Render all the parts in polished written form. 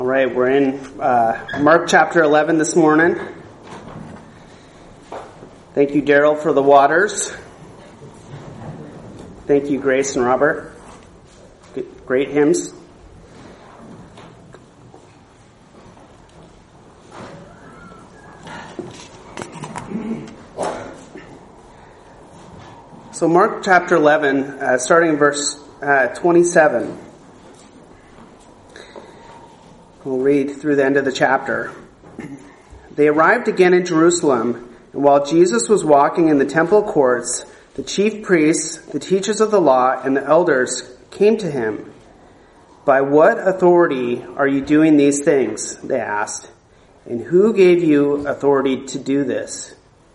All right, we're in Mark chapter 11 this morning. Thank you, Daryl, for the waters. Thank you, Grace and Robert. Great hymns. So Mark chapter 11, starting in verse 27. We'll read through the end of the chapter. They arrived again in Jerusalem, and while Jesus was walking in the temple courts, the chief priests, the teachers of the law, and the elders came to him. "By what authority are you doing these things?" they asked. "And who gave you authority to do this?"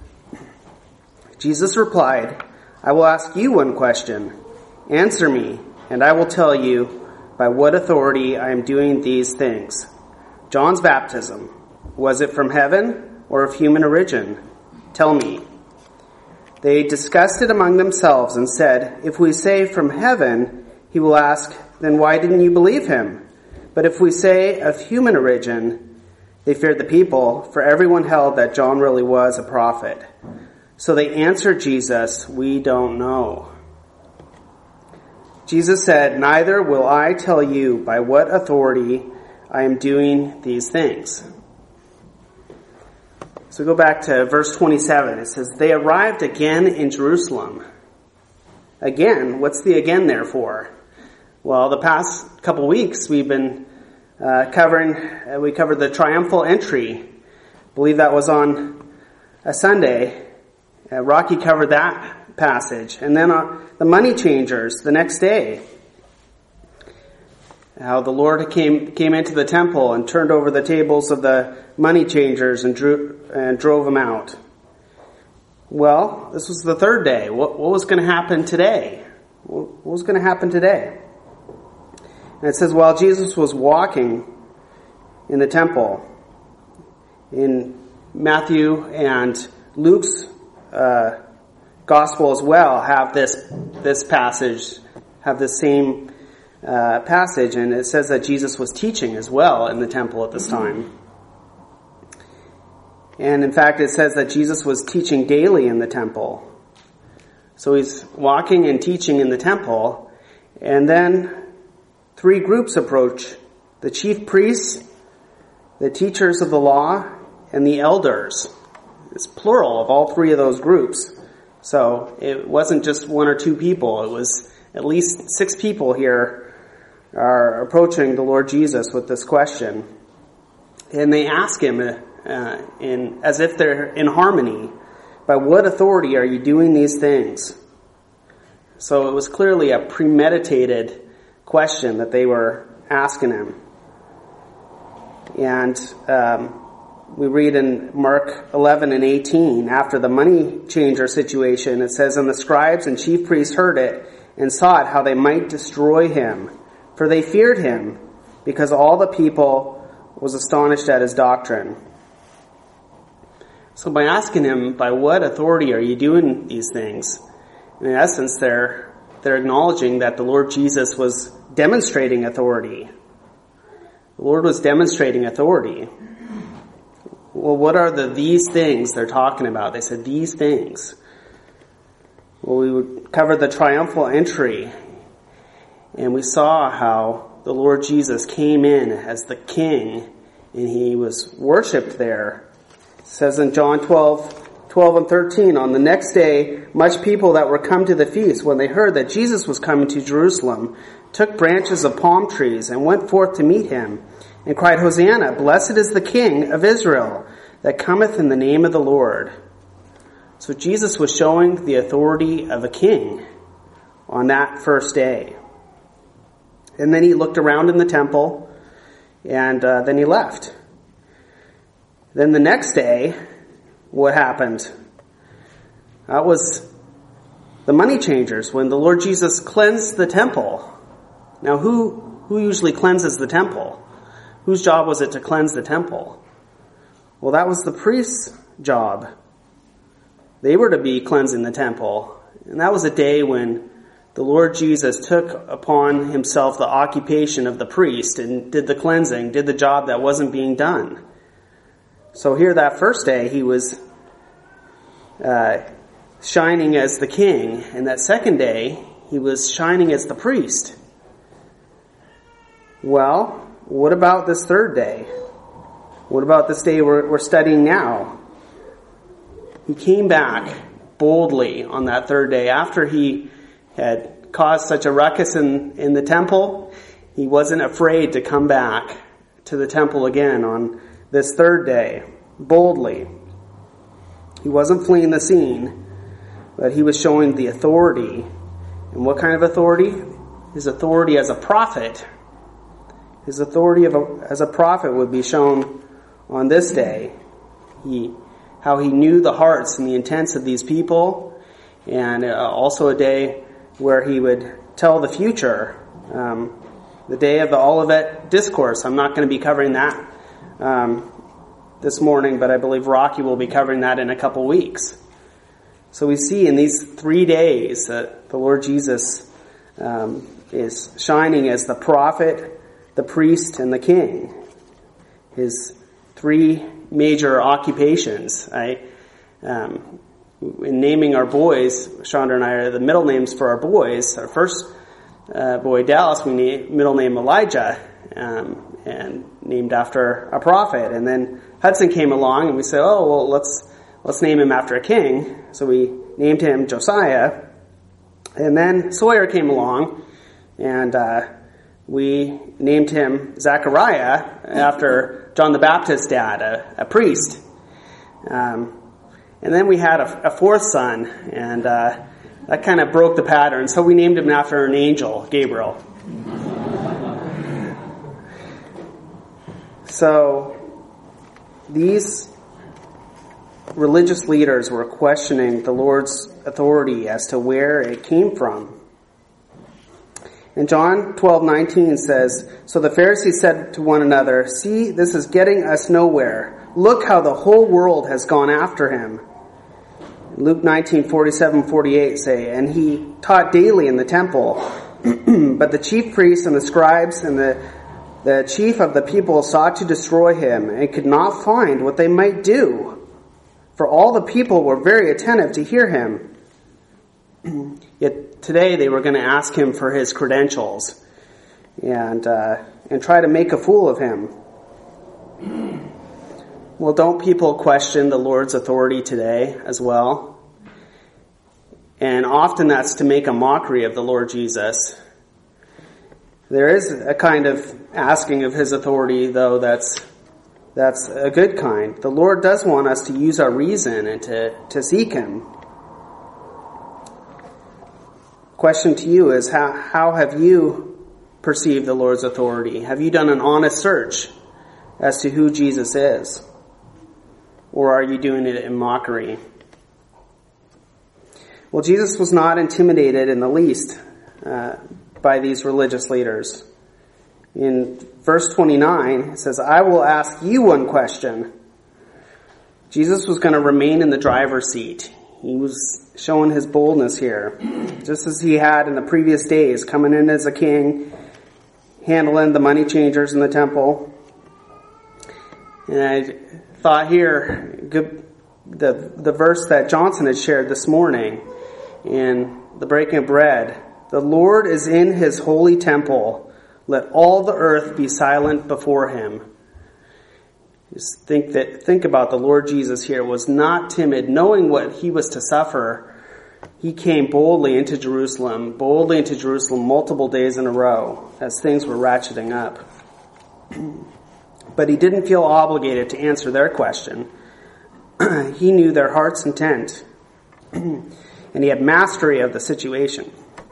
Jesus replied, "I will ask you one question. Answer me, and I will tell you by what authority I am doing these things. John's baptism, was it from heaven or of human origin? Tell me." They discussed it among themselves and said, "If we say from heaven, he will ask, then why didn't you believe him? But if we say of human origin," they feared the people, for everyone held that John really was a prophet. So they answered Jesus, "We don't know." Jesus said, "Neither will I tell you by what authority I am doing these things." So go back to verse 27. It says, they arrived again in Jerusalem. Again, what's the again there for? Well, the past couple weeks we've been we covered the triumphal entry. I believe that was on a Sunday. Rocky covered that passage. And then the money changers the next day. How the Lord came into the temple and turned over the tables of the money changers and drove them out. Well, this was the third day. What was going to happen today? What was going to happen today? And it says, while Jesus was walking in the temple, in Matthew and Luke's Gospel as well have this passage, have the same passage, and it says that Jesus was teaching as well in the temple at this time. And in fact, it says that Jesus was teaching daily in the temple. So he's walking and teaching in the temple, and then three groups approach: the chief priests, the teachers of the law, and the elders. It's plural of all three of those groups. So it wasn't just one or two people. It was at least 6 people here are approaching the Lord Jesus with this question. And they ask him as if they're in harmony, "By what authority are you doing these things?" So it was clearly a premeditated question that they were asking him. And we read in Mark 11 and 18, after the money changer situation, it says, "And the scribes and chief priests heard it and sought how they might destroy him. For they feared him, because all the people was astonished at his doctrine." So by asking him, "By what authority are you doing these things?" in essence, they're acknowledging that the Lord Jesus was demonstrating authority. The Lord was demonstrating authority. Well, what are these things they're talking about? They said, these things. Well, we would cover the triumphal entry, and we saw how the Lord Jesus came in as the King, and he was worshipped there. It says in John 12 and 13, "On the next day, much people that were come to the feast, when they heard that Jesus was coming to Jerusalem, took branches of palm trees and went forth to meet him, and cried, 'Hosanna, blessed is the King of Israel, that cometh in the name of the Lord.'" So Jesus was showing the authority of a king on that first day. And then he looked around in the temple, and then he left. Then the next day, what happened? That was the money changers, when the Lord Jesus cleansed the temple. Now, who usually cleanses the temple? Whose job was it to cleanse the temple? Well, that was the priest's job. They were to be cleansing the temple. And that was a day when the Lord Jesus took upon himself the occupation of the priest and did the cleansing, did the job that wasn't being done. So here that first day he was shining as the king, and that second day he was shining as the priest. Well, what about this third day? What about this day we're studying now? He came back boldly on that third day after he had caused such a ruckus in the temple. He wasn't afraid to come back to the temple again on this third day, boldly. He wasn't fleeing the scene, but he was showing the authority. And what kind of authority? His authority as a prophet. His authority as a prophet would be shown on this day. How he knew the hearts and the intents of these people, and also a day where he would tell the future, the day of the Olivet Discourse. I'm not going to be covering that this morning, but I believe Rocky will be covering that in a couple weeks. So we see in these 3 days that the Lord Jesus is shining as the prophet, the priest, and the king. His 3 major occupations. In naming our boys, Chandra and I are the middle names for our boys. Our first boy, Dallas, we middle name Elijah, and named after a prophet. And then Hudson came along, and we said, "Oh, well, let's name him after a king." So we named him Josiah. And then Sawyer came along, and we named him Zechariah after John the Baptist's dad, a priest. And then we had a fourth son, and that kind of broke the pattern. So we named him after an angel, Gabriel. So these religious leaders were questioning the Lord's authority as to where it came from. And John 12:19 says, "So the Pharisees said to one another, 'See, this is getting us nowhere. Look how the whole world has gone after him.'" Luke 19:47-48 say, "And he taught daily in the temple. But the chief priests and the scribes and the chief of the people sought to destroy him and could not find what they might do. For all the people were very attentive to hear him." Yet today they were going to ask him for his credentials and try to make a fool of him. Well, don't people question the Lord's authority today as well? And often that's to make a mockery of the Lord Jesus. There is a kind of asking of his authority, though, that's a good kind. The Lord does want us to use our reason and to seek him. Question to you is, how have you perceived the Lord's authority? Have you done an honest search as to who Jesus is? Or are you doing it in mockery? Well, Jesus was not intimidated in the least by these religious leaders. In verse 29, it says, "I will ask you one question." Jesus was going to remain in the driver's seat. He was showing his boldness here, just as he had in the previous days, coming in as a king, handling the money changers in the temple. And I thought here, the verse that Johnson had shared this morning in the breaking of bread, "The Lord is in his holy temple. Let all the earth be silent before him." Just think about the Lord Jesus here was not timid, knowing what he was to suffer. He came boldly into Jerusalem multiple days in a row as things were ratcheting up. But he didn't feel obligated to answer their question. He knew their heart's intent, and he had mastery of the situation.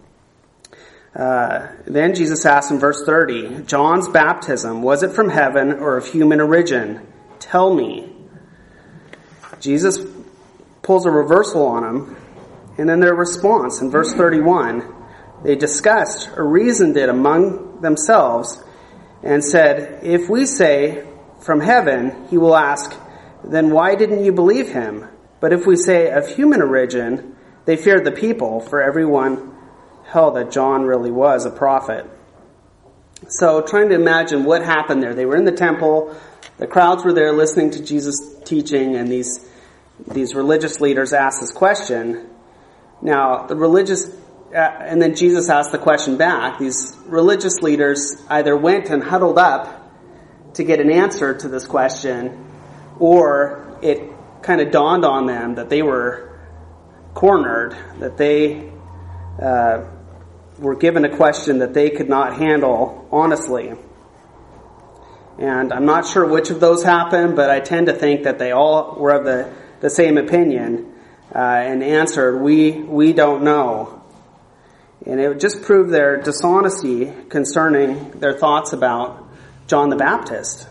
Then Jesus asked in verse 30, "John's baptism, was it from heaven or of human origin? Tell me." Jesus pulls a reversal on them, and then their response in verse 31, they discussed or reasoned it among themselves and said, "If we say from heaven," he will ask, "then why didn't you believe him? But if we say of human origin," they feared the people, for everyone held that John really was a prophet. So trying to imagine what happened there. They were in the temple, the crowds were there listening to Jesus teaching, and these religious leaders asked this question. Now, and then Jesus asked the question back. These religious leaders either went and huddled up to get an answer to this question, or it kind of dawned on them that they were cornered, that they were given a question that they could not handle honestly. And I'm not sure which of those happened, but I tend to think that they all were of the same opinion and answered, we don't know. And it just proved their dishonesty concerning their thoughts about John the Baptist.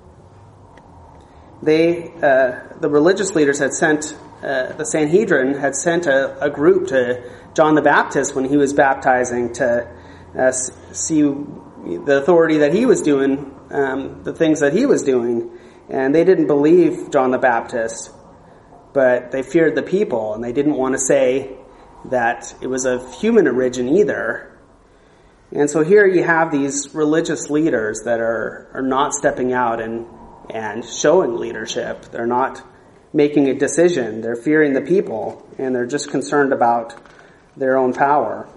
The religious leaders had sent, the Sanhedrin had sent a group to John the Baptist when he was baptizing to see the authority that he was doing, the things that he was doing. And they didn't believe John the Baptist, but they feared the people, and they didn't want to say that it was of human origin either. And so here you have these religious leaders that are not stepping out and showing leadership. They're not making a decision. They're fearing the people, and they're just concerned about their own power.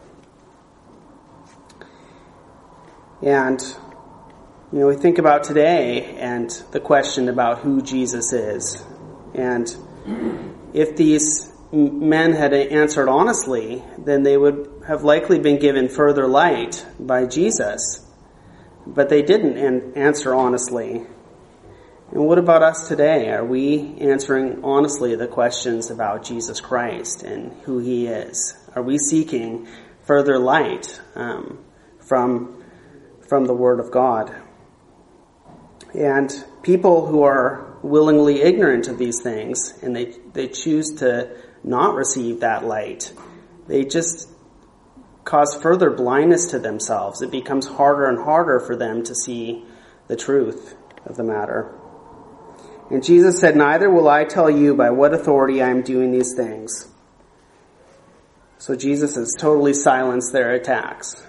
And, we think about today and the question about who Jesus is. And if these men had answered honestly, then they would have likely been given further light by Jesus. But they didn't answer honestly. And what about us today? Are we answering honestly the questions about Jesus Christ and who he is? Are we seeking further light from the Word of God? And people who are willingly ignorant of these things, and they choose to not receive that light, they just cause further blindness to themselves. It becomes harder and harder for them to see the truth of the matter. And Jesus said, "Neither will I tell you by what authority I am doing these things." So Jesus has totally silenced their attacks.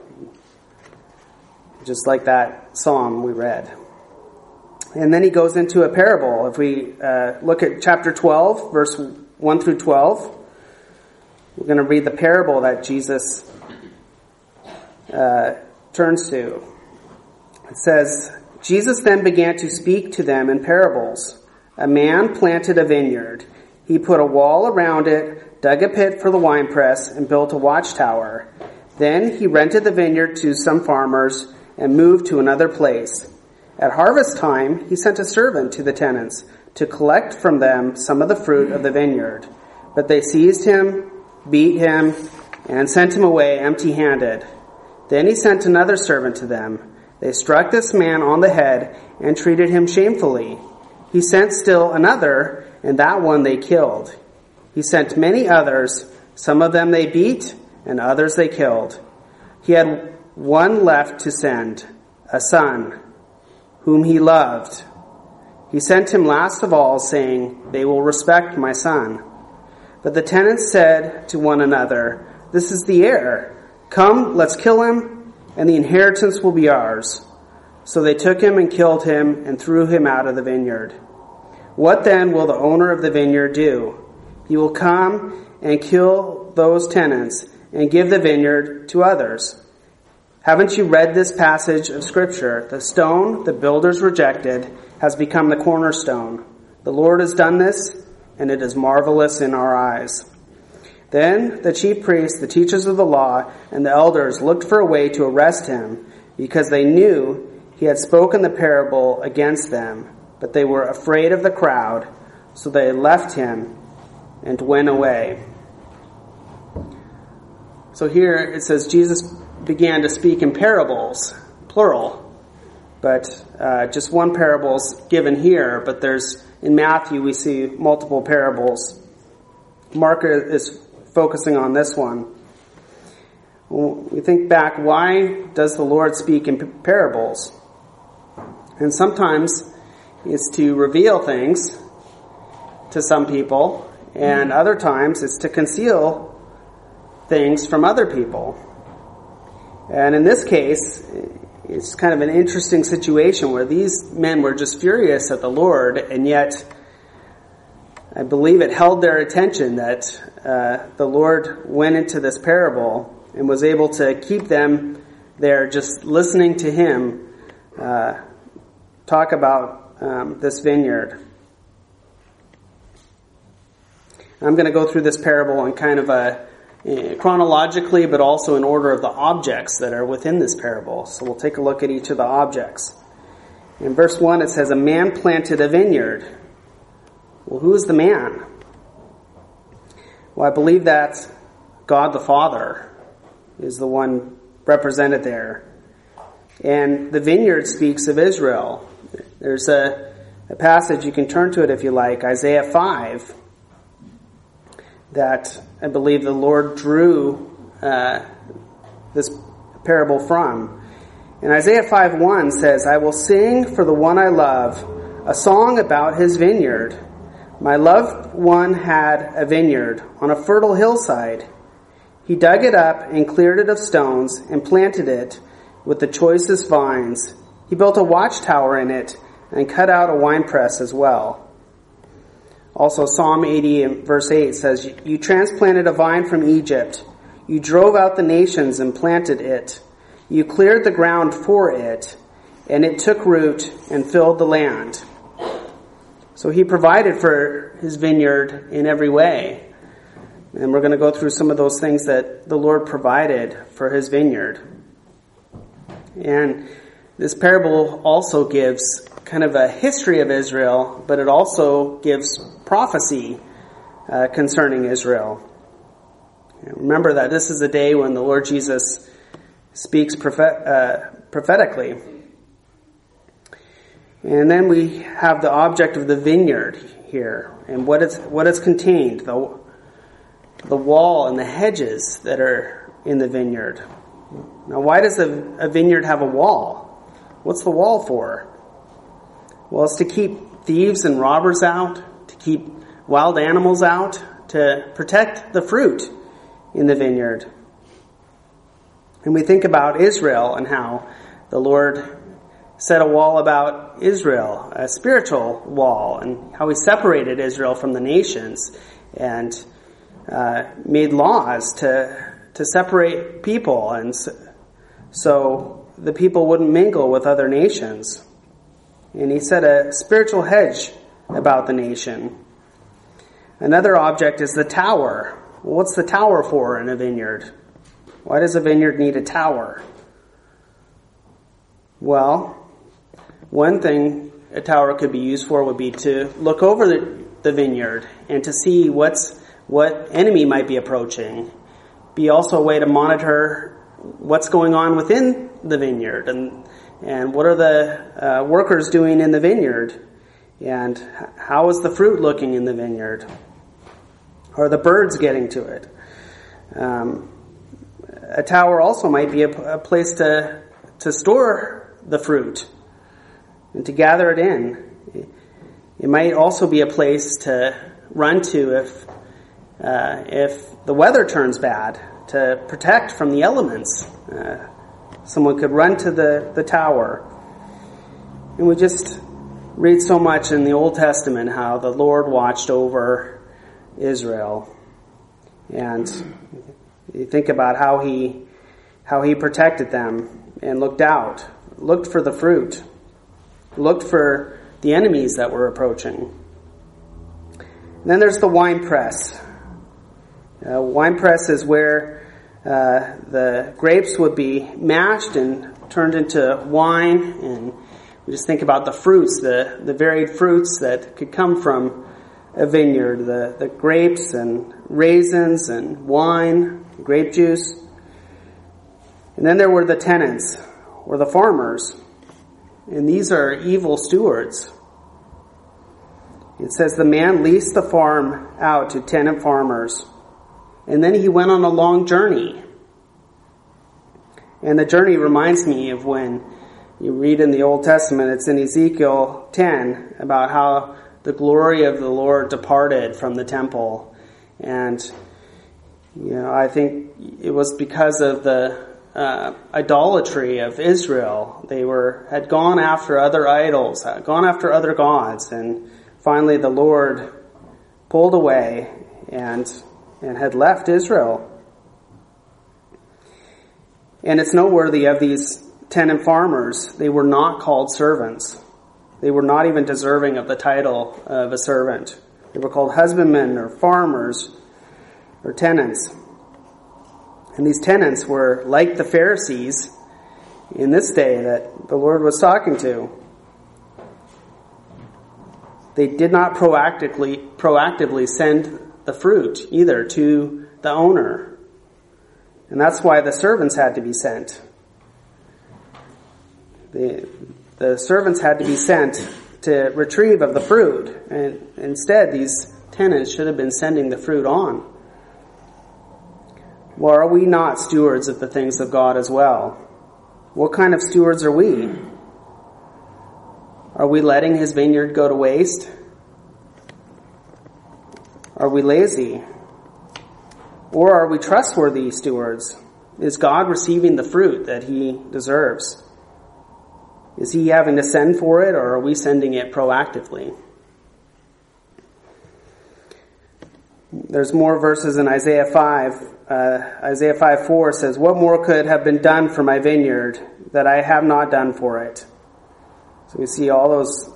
Just like that psalm we read. And then he goes into a parable. If we look at chapter 12, verse 1 through 12, we're going to read the parable that Jesus turns to. It says, "Jesus then began to speak to them in parables. A man planted a vineyard. He put a wall around it, dug a pit for the winepress, and built a watchtower. Then he rented the vineyard to some farmers and moved to another place. At harvest time, he sent a servant to the tenants to collect from them some of the fruit of the vineyard. But they seized him, beat him, and sent him away empty-handed. Then he sent another servant to them. They struck this man on the head and treated him shamefully. He sent still another, and that one they killed. He sent many others. Some of them they beat, and others they killed. He had one left to send, a son, whom he loved. He sent him last of all, saying, 'They will respect my son.' But the tenants said to one another, 'This is the heir. Come, let's kill him, and the inheritance will be ours.' So they took him and killed him and threw him out of the vineyard. What then will the owner of the vineyard do? He will come and kill those tenants and give the vineyard to others. Haven't you read this passage of Scripture? The stone the builders rejected has become the cornerstone. The Lord has done this, and it is marvelous in our eyes." Then the chief priests, the teachers of the law, and the elders looked for a way to arrest him, because they knew he had spoken the parable against them. But they were afraid of the crowd, so they left him and went away. So here it says Jesus began to speak in parables, plural. But just one parable is given here, but in Matthew we see multiple parables. Mark is focusing on this one. When we think back, why does the Lord speak in parables? And sometimes it's to reveal things to some people, and other times it's to conceal things from other people. And in this case, it's kind of an interesting situation where these men were just furious at the Lord, and yet I believe it held their attention that the Lord went into this parable and was able to keep them there just listening to him talk about this vineyard. I'm going to go through this parable in kind of a chronologically, but also in order of the objects that are within this parable. So we'll take a look at each of the objects. In verse 1 it says, a man planted a vineyard. Well, who is the man? Well, I believe that God the Father is the one represented there. And the vineyard speaks of Israel. There's a passage, you can turn to it if you like, Isaiah 5, that I believe the Lord drew this parable from. And Isaiah 5:1 says, I will sing for the one I love a song about his vineyard. My loved one had a vineyard on a fertile hillside. He dug it up and cleared it of stones and planted it with the choicest vines. He built a watchtower in it and cut out a winepress as well. Also, Psalm 80 verse 8 says, you transplanted a vine from Egypt. You drove out the nations and planted it. You cleared the ground for it, and it took root and filled the land. So he provided for his vineyard in every way. And we're going to go through some of those things that the Lord provided for his vineyard. And this parable also gives kind of a history of Israel, but it also gives prophecy concerning Israel. And remember that this is the day when the Lord Jesus speaks prophetically. And then we have the object of the vineyard here, and what it's contained, the wall and the hedges that are in the vineyard. Now, why does a vineyard have a wall? What's the wall for? Well, it's to keep thieves and robbers out, to keep wild animals out, to protect the fruit in the vineyard. And we think about Israel and how the Lord set a wall about Israel, a spiritual wall, and how he separated Israel from the nations and made laws to separate people, and so the people wouldn't mingle with other nations. And he set a spiritual hedge about the nation. Another object is the tower. Well, what's the tower for in a vineyard? Why does a vineyard need a tower? Well, one thing a tower could be used for would be to look over the vineyard and to see what enemy might be approaching. Be also a way to monitor what's going on within the vineyard and what are the workers doing in the vineyard, and how is the fruit looking in the vineyard? Are the birds getting to it? A tower also might be a place to store the fruit and to gather it in. It might also be a place to run to if the weather turns bad, to protect from the elements. Someone could run to the tower. And we just read so much in the Old Testament how the Lord watched over Israel. And you think about how he protected them and looked out, looked for the fruit, looked for the enemies that were approaching. And then there's the winepress. Winepress is where the grapes would be mashed and turned into wine, and we just think about the fruits, the varied fruits that could come from a vineyard, the grapes and raisins and wine, grape juice. And then there were the tenants, or the farmers, and these are evil stewards. It says the man leased the farm out to tenant farmers, and then he went on a long journey. And the journey reminds me of when you read in the Old Testament, it's in Ezekiel 10, about how the glory of the Lord departed from the temple. And I think it was because of the idolatry of Israel. They had gone after other idols, had gone after other gods, and finally the Lord pulled away and had left Israel. And it's noteworthy of these tenant farmers, they were not called servants. They were not even deserving of the title of a servant. They were called husbandmen or farmers or tenants. And these tenants were like the Pharisees in this day that the Lord was talking to. They did not proactively send the fruit either to the owner. And that's why the servants had to be sent. The servants had to be sent to retrieve of the fruit. And instead, these tenants should have been sending the fruit on. Well, are we not stewards of the things of God as well? What kind of stewards are we? Are we letting His vineyard go to waste? Are we lazy? Or are we trustworthy stewards? Is God receiving the fruit that He deserves? Is He having to send for it, or are we sending it proactively? There's more verses in Isaiah 5. Isaiah 5:4 says, "What more could have been done for my vineyard that I have not done for it?" So we see all those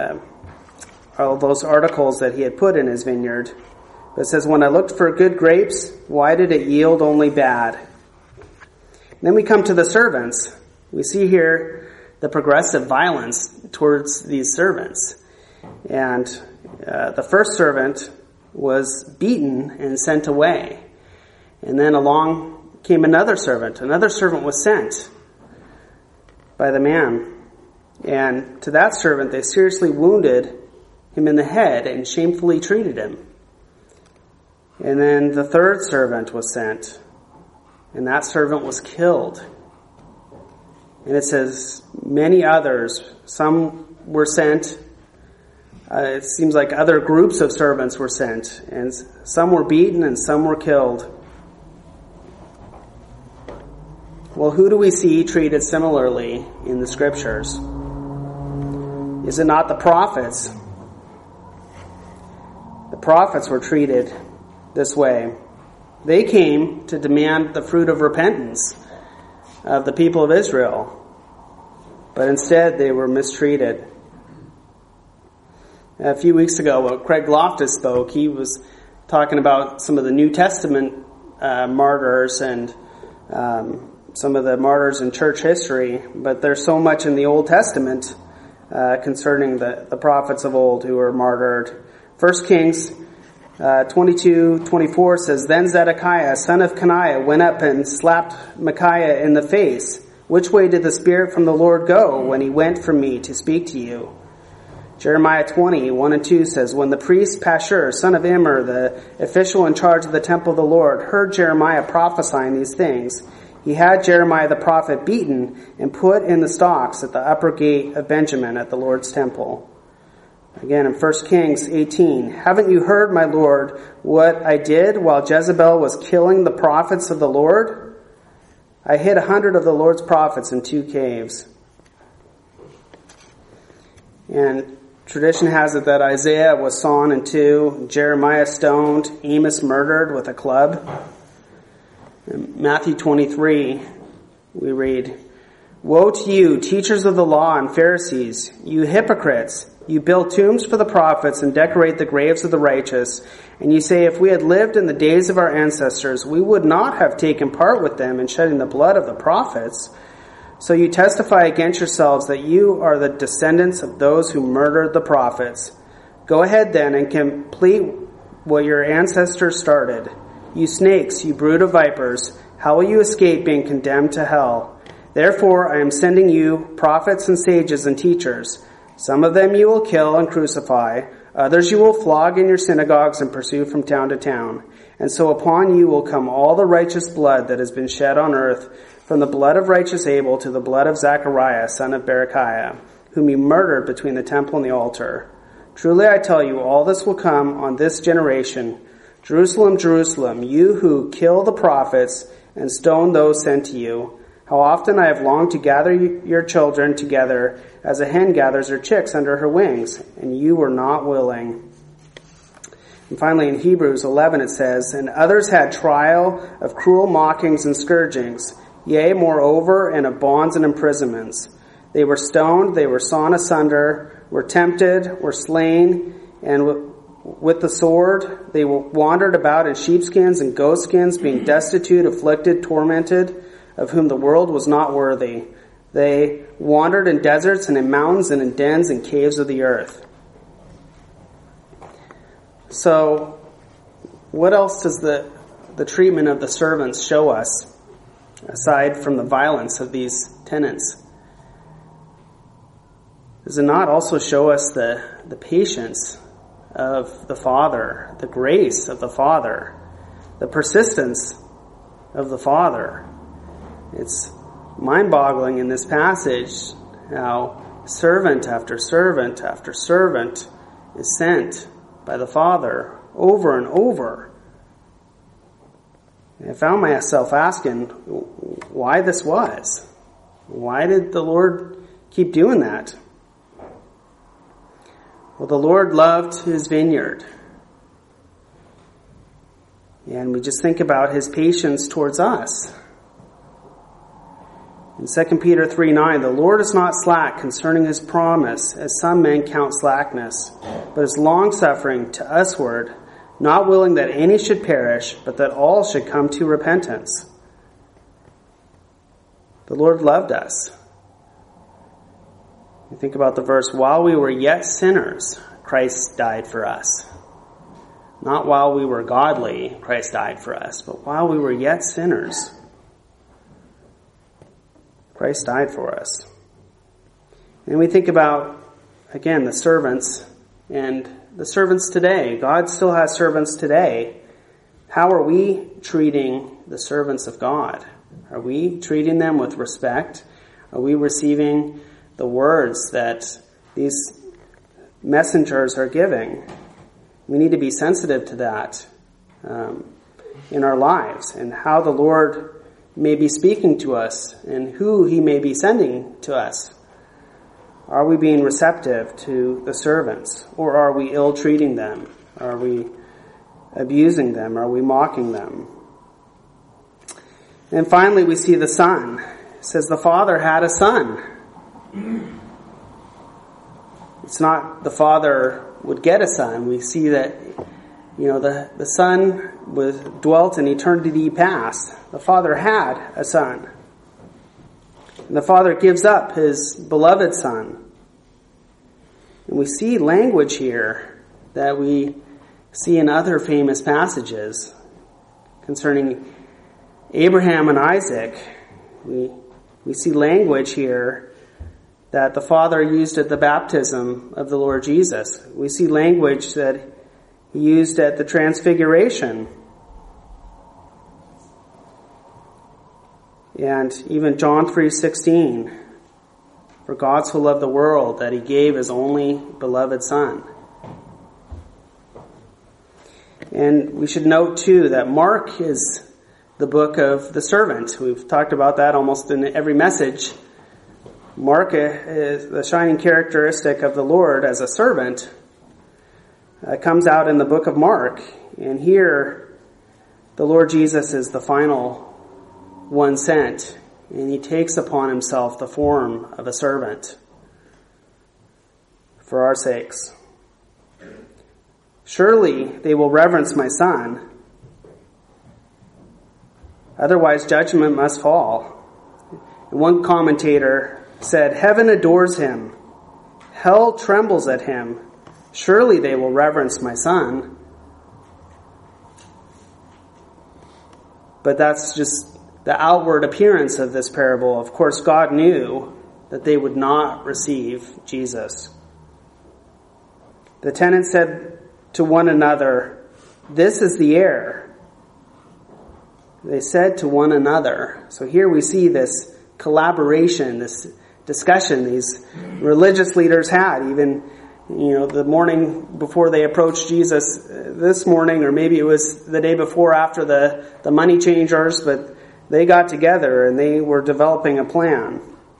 articles that He had put in His vineyard. But it says, "When I looked for good grapes, why did it yield only bad?" And then we come to the servants. We see here the progressive violence towards these servants. And the first servant was beaten and sent away. And then along came another servant. Another servant was sent by the man. And to that servant, they seriously wounded him in the head and shamefully treated him. And then the third servant was sent. And that servant was killed. And it says many others, some were sent. It seems like other groups of servants were sent. And some were beaten and some were killed. Well, who do we see treated similarly in the Scriptures? Is it not the prophets? The prophets were treated this way. They came to demand the fruit of repentance of the people of Israel, but instead they were mistreated. A few weeks ago, when Craig Loftus spoke, he was talking about some of the New Testament martyrs and some of the martyrs in church history, but there's so much in the Old Testament concerning the prophets of old who were martyred. 1 Kings 22:24 says, "Then Zedekiah, son of Kenaiah, went up and slapped Micaiah in the face. Which way did the Spirit from the Lord go when He went from me to speak to you?" Jeremiah 20:1-2 says, "When the priest Pashur, son of Immer, the official in charge of the temple of the Lord, heard Jeremiah prophesying these things, he had Jeremiah the prophet beaten and put in the stocks at the upper gate of Benjamin at the Lord's temple." Again, in 1 Kings 18, "Haven't you heard, my Lord, what I did while Jezebel was killing the prophets of the Lord? I hid 100 of the Lord's prophets in 2 caves. And tradition has it that Isaiah was sawn in two, Jeremiah stoned, Amos murdered with a club. In Matthew 23, we read, "Woe to you, teachers of the law and Pharisees, you hypocrites! You build tombs for the prophets and decorate the graves of the righteous. And you say, if we had lived in the days of our ancestors, we would not have taken part with them in shedding the blood of the prophets. So you testify against yourselves that you are the descendants of those who murdered the prophets. Go ahead then and complete what your ancestors started. You snakes, you brood of vipers, how will you escape being condemned to hell? Therefore I am sending you prophets and sages and teachers. Some of them you will kill and crucify. Others you will flog in your synagogues and pursue from town to town. And so upon you will come all the righteous blood that has been shed on earth, from the blood of righteous Abel to the blood of Zechariah, son of Berechiah, whom you murdered between the temple and the altar. Truly I tell you, all this will come on this generation. Jerusalem, Jerusalem, you who kill the prophets and stone those sent to you, how often I have longed to gather your children together as a hen gathers her chicks under her wings, and you were not willing. And finally in Hebrews 11 it says, and others had trial of cruel mockings and scourgings, yea, moreover, and of bonds and imprisonments. They were stoned, they were sawn asunder, were tempted, were slain, and with the sword they wandered about in sheepskins and goatskins, being destitute, afflicted, tormented, of whom the world was not worthy. They wandered in deserts and in mountains and in dens and caves of the earth. So, what else does the treatment of the servants show us, aside from the violence of these tenants? Does it not also show us the patience of the Father, the grace of the Father, the persistence of the Father? It's mind-boggling in this passage how servant after servant after servant is sent by the Father over and over. And I found myself asking why this was. Why did the Lord keep doing that? Well, the Lord loved his vineyard. And we just think about his patience towards us. In 2 Peter 3:9, the Lord is not slack concerning his promise, as some men count slackness, but is longsuffering to usward, not willing that any should perish, but that all should come to repentance. The Lord loved us. You think about the verse, while we were yet sinners, Christ died for us. Not while we were godly, Christ died for us, but while we were yet sinners, Christ died for us. And we think about, again, the servants and the servants today. God still has servants today. How are we treating the servants of God? Are we treating them with respect? Are we receiving the words that these messengers are giving? We need to be sensitive to that in our lives, and how the Lord may be speaking to us and who he may be sending to us. Are we being receptive to the servants, or are we ill-treating them? Are we abusing them? Are we mocking them? And finally we see the son. It says the father had a son. It's not the father would get a son. We see that, the son dwelt in eternity past. The father had a son. And the father gives up his beloved son. And we see language here that we see in other famous passages concerning Abraham and Isaac. We see language here that the Father used at the baptism of the Lord Jesus. We see language that he used at the transfiguration. And even John 3:16, for God so loved the world that he gave his only beloved Son. And we should note too that Mark is the book of the servant. We've talked about that almost in every message. Mark is the shining characteristic of the Lord as a servant. Comes out in the book of Mark. And here, the Lord Jesus is the final one sent. And he takes upon himself the form of a servant for our sakes. Surely they will reverence my son. Otherwise judgment must fall. And one commentator said, heaven adores him. Hell trembles at him. Surely they will reverence my son. But that's just the outward appearance of this parable. Of course, God knew that they would not receive Jesus. The tenants said to one another, this is the heir. They said to one another. So here we see this collaboration, this discussion these religious leaders had, even the morning before they approached Jesus this morning, or maybe it was the day before after the money changers, but they got together and they were developing a plan.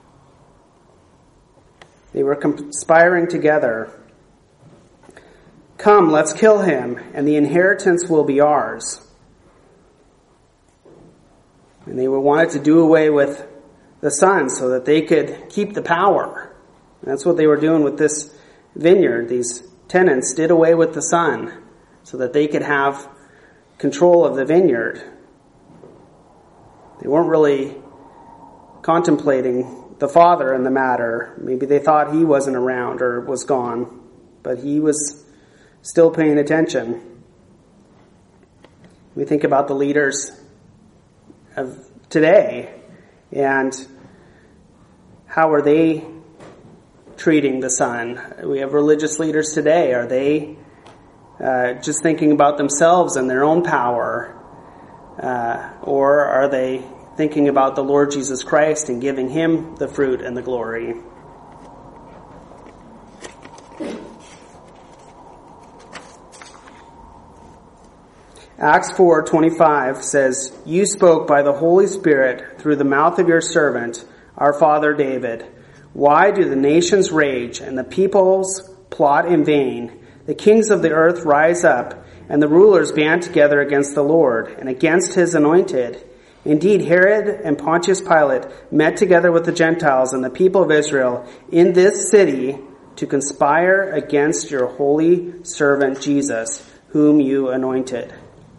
They were conspiring together. Come, let's kill him, and the inheritance will be ours. And they wanted to do away with the son so that they could keep the power. And that's what they were doing with this vineyard. These tenants did away with the son so that they could have control of the vineyard. They weren't really contemplating the father in the matter. Maybe they thought he wasn't around or was gone, but he was still paying attention. We think about the leaders of today and how are they treating the son? We have religious leaders today. Are they just thinking about themselves and their own power? Or are they thinking about the Lord Jesus Christ and giving him the fruit and the glory? Acts 4:25 says, "You spoke by the Holy Spirit through the mouth of your servant, our father David. Why do the nations rage and the peoples plot in vain? The kings of the earth rise up, and the rulers band together against the Lord and against his anointed. Indeed, Herod and Pontius Pilate met together with the Gentiles and the people of Israel in this city to conspire against your holy servant Jesus, whom you anointed."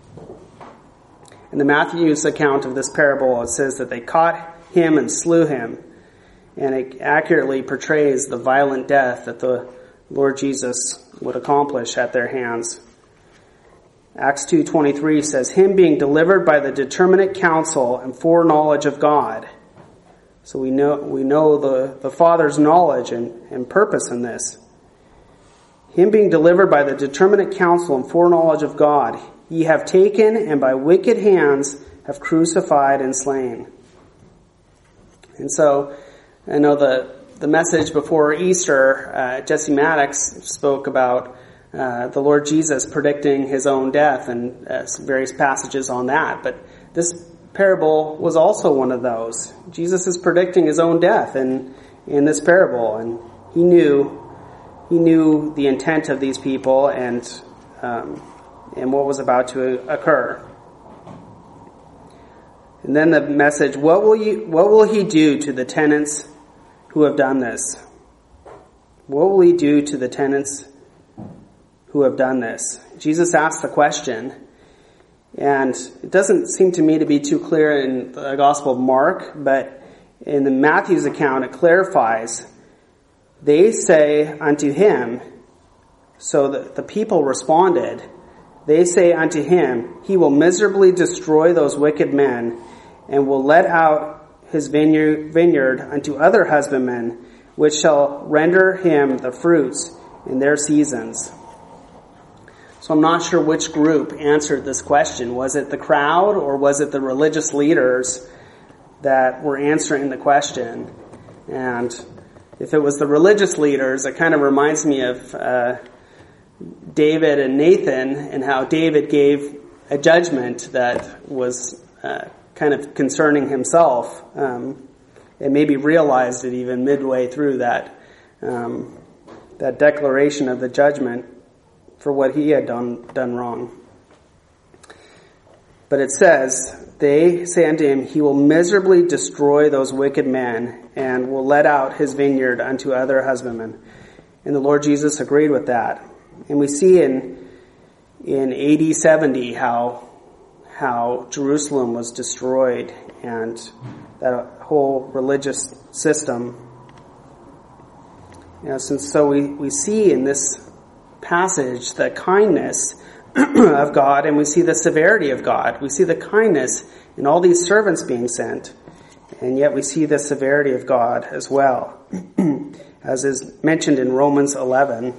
In the Matthew's account of this parable, it says that they caught him and slew him. And it accurately portrays the violent death that the Lord Jesus would accomplish at their hands. Acts 2:23 says, "Him being delivered by the determinate counsel and foreknowledge of God." So we know the Father's knowledge and purpose in this. "Him being delivered by the determinate counsel and foreknowledge of God, ye have taken and by wicked hands have crucified and slain." And so, I know the message before Easter, Jesse Maddox spoke about the Lord Jesus predicting his own death and various passages on that. But this parable was also one of those. Jesus is predicting his own death in this parable, and he knew the intent of these people and what was about to occur. And then the message, what will he do to the tenants who have done this? What will he do to the tenants who have done this? Jesus asked the question, and it doesn't seem to me to be too clear in the Gospel of Mark, but in the Matthew's account it clarifies. They say unto him, so the people responded, they say unto him, he will miserably destroy those wicked men, and will let out his vineyard unto other husbandmen, which shall render him the fruits in their seasons. So I'm not sure which group answered this question. Was it the crowd, or was it the religious leaders that were answering the question? And if it was the religious leaders, it kind of reminds me of David and Nathan, and how David gave a judgment that was kind of concerning himself, and maybe realized it even midway through that declaration of the judgment for what he had done wrong. But it says, they say unto him, he will miserably destroy those wicked men, and will let out his vineyard unto other husbandmen. And the Lord Jesus agreed with that. And we see in AD 70 how Jerusalem was destroyed, and that whole religious system. So we see in this passage the kindness of God, and we see the severity of God. We see the kindness in all these servants being sent, and yet we see the severity of God as well, as is mentioned in Romans 11.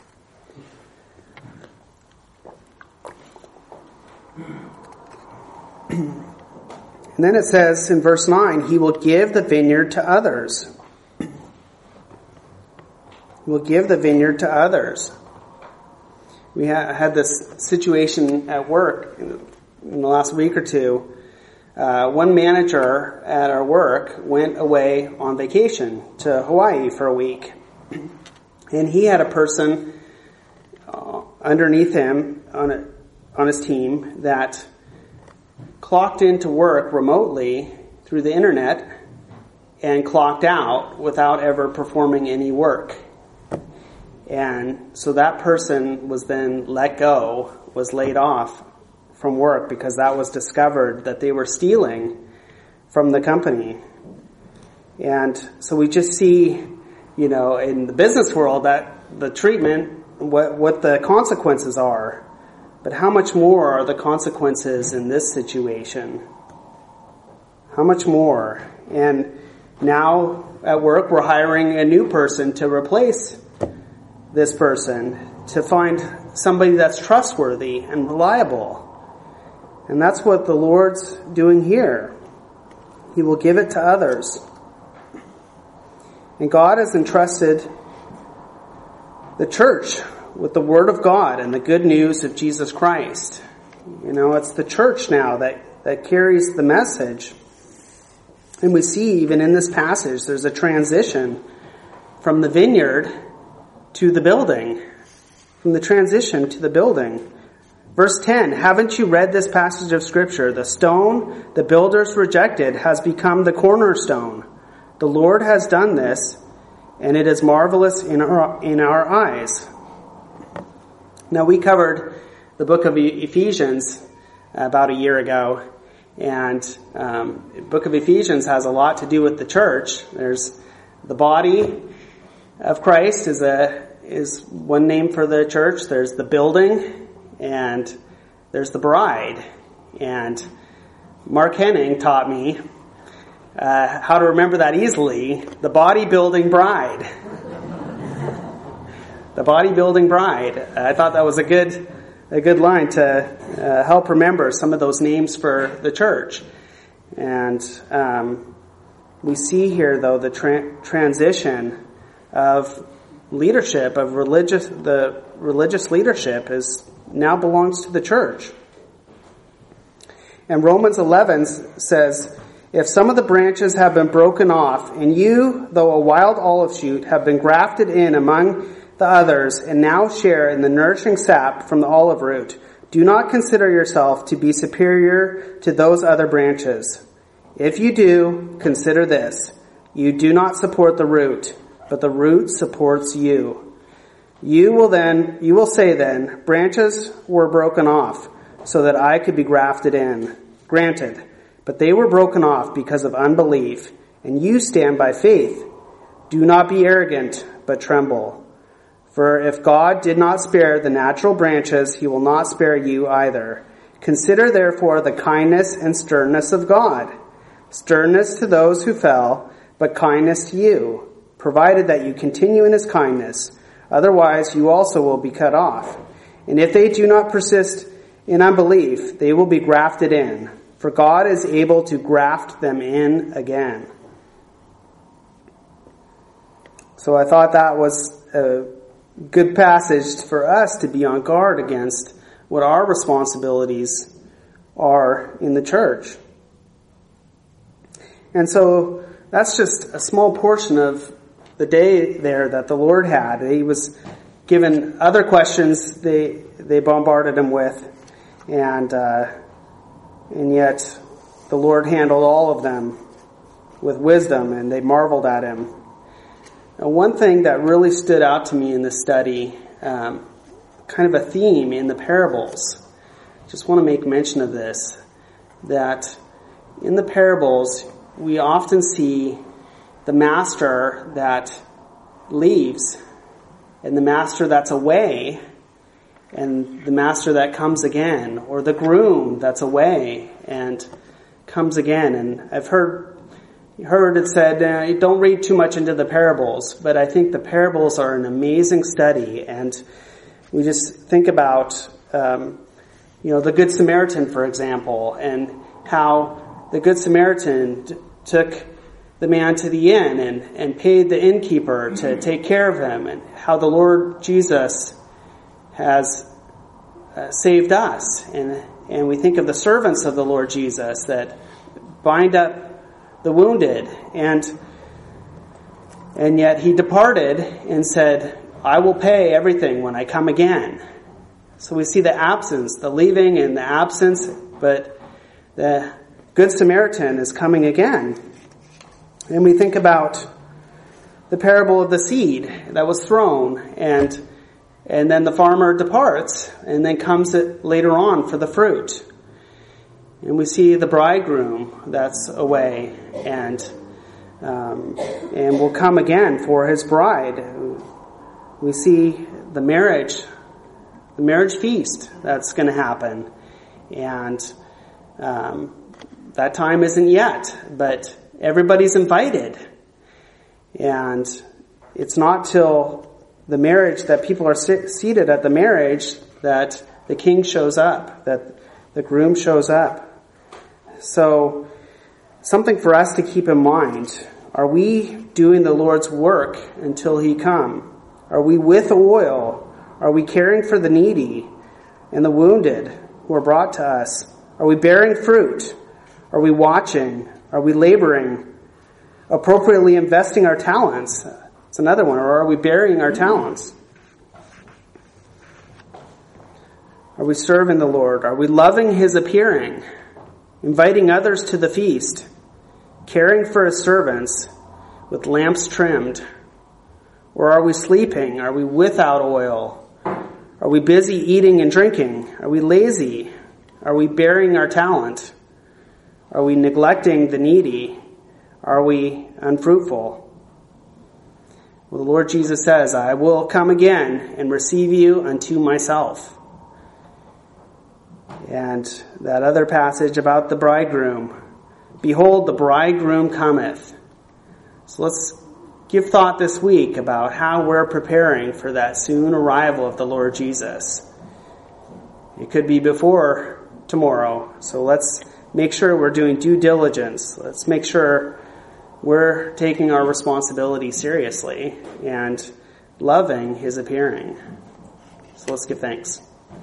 And then it says in verse 9, he will give the vineyard to others. He will give the vineyard to others. We had this situation at work in the last week or two. One manager at our work went away on vacation to Hawaii for a week. And he had a person underneath him on his team that clocked into work remotely through the internet and clocked out without ever performing any work. And so that person was then let go, was laid off from work because that was discovered that they were stealing from the company. And so we just see, in the business world that the treatment, what the consequences are. But how much more are the consequences in this situation? How much more? And now at work we're hiring a new person to replace this person, to find somebody that's trustworthy and reliable. And that's what the Lord's doing here. He will give it to others. And God has entrusted the church with the Word of God and the good news of Jesus Christ. It's the church now that carries the message. And we see even in this passage, there's a transition from the vineyard to the building. From the transition to the building. Verse 10, haven't you read this passage of Scripture? The stone the builders rejected has become the cornerstone. The Lord has done this, and it is marvelous in our eyes. Now, we covered the book of Ephesians about a year ago, and the book of Ephesians has a lot to do with the church. There's the body of Christ is one name for the church. There's the building, and there's the bride. And Mark Henning taught me how to remember that easily. The bodybuilding bride. The bodybuilding bride. I thought that was a good line to help remember some of those names for the church. And we see here, though, the transition of leadership, of the religious leadership now belongs to the church. And Romans 11 says, if some of the branches have been broken off, and you, though a wild olive shoot, have been grafted in among the others, and now share in the nourishing sap from the olive root, do not consider yourself to be superior to those other branches. If you do, consider this. You do not support the root, but the root supports you. You will say then, branches were broken off, so that I could be grafted in. Granted, but they were broken off because of unbelief, and you stand by faith. Do not be arrogant, but tremble. For if God did not spare the natural branches, he will not spare you either. Consider therefore the kindness and sternness of God. Sternness to those who fell, but kindness to you, provided that you continue in his kindness. Otherwise you also will be cut off. And if they do not persist in unbelief, they will be grafted in. For God is able to graft them in again. So I thought that was a good passage for us to be on guard against what our responsibilities are in the church. And so that's just a small portion of the day there that the Lord had. He was given other questions they bombarded him with, and yet the Lord handled all of them with wisdom, and they marveled at him. Now, one thing that really stood out to me in this study, kind of a theme in the parables, just want to make mention of this, that in the parables we often see the master that leaves, and the master that's away, and the master that comes again, or the groom that's away and comes again. And I've heard it said, don't read too much into the parables, but I think the parables are an amazing study. And we just think about, the Good Samaritan, for example, and how the Good Samaritan took the man to the inn and paid the innkeeper to take care of him, and how the Lord Jesus has saved us. And we think of the servants of the Lord Jesus that bind up the wounded, and yet he departed and said, I will pay everything when I come again. So we see the absence, the leaving and the absence, but the Good Samaritan is coming again. And we think about the parable of the seed that was thrown, and then the farmer departs and then comes later on for the fruit. And we see the bridegroom that's away and will come again for his bride. We see the marriage feast that's going to happen. And that time isn't yet, but everybody's invited. And it's not till the marriage that people are seated at the marriage that the king shows up, that the groom shows up. So, something for us to keep in mind. Are we doing the Lord's work until he come? Are we with oil? Are we caring for the needy and the wounded who are brought to us? Are we bearing fruit? Are we watching? Are we laboring? Appropriately investing our talents? It's another one. Or are we burying our talents? Are we serving the Lord? Are we loving his appearing? Inviting others to the feast? Caring for his servants with lamps trimmed? Or are we sleeping? Are we without oil? Are we busy eating and drinking? Are we lazy? Are we burying our talent? Are we neglecting the needy? Are we unfruitful? Well, the Lord Jesus says, I will come again and receive you unto myself. And that other passage about the bridegroom. Behold, the bridegroom cometh. So let's give thought this week about how we're preparing for that soon arrival of the Lord Jesus. It could be before tomorrow. So let's make sure we're doing due diligence. Let's make sure we're taking our responsibility seriously and loving his appearing. So let's give thanks.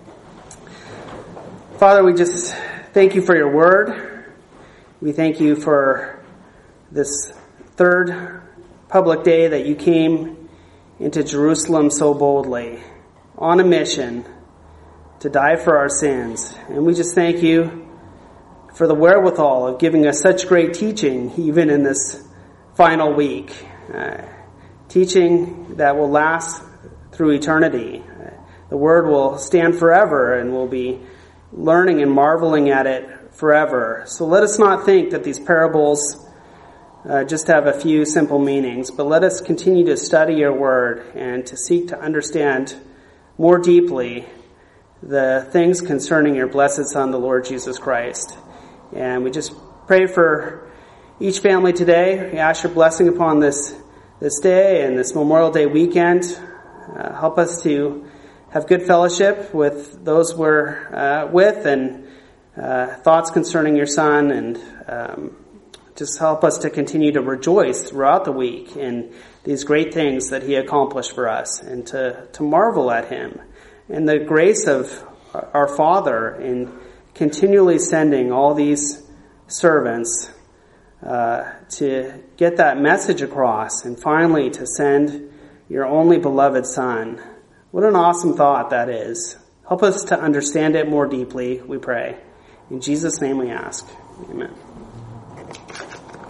Father, we just thank you for your word. We thank you for this third public day that you came into Jerusalem so boldly, on a mission to die for our sins. And we just thank you for the wherewithal of giving us such great teaching, even in this final week. Teaching that will last through eternity. The word will stand forever, and we'll be learning and marveling at it forever. So let us not think that these parables just have a few simple meanings, but let us continue to study your word and to seek to understand more deeply the things concerning your blessed Son, the Lord Jesus Christ. And we just pray for each family today. We ask your blessing upon this day and this Memorial Day weekend. Help us to have good fellowship with those we're with, and thoughts concerning your Son, and just help us to continue to rejoice throughout the week in these great things that he accomplished for us, and to marvel at him and the grace of our Father in continually sending all these servants to get that message across, and finally to send your only beloved Son. What an awesome thought that is. Help us to understand it more deeply, we pray. In Jesus' name we ask. Amen.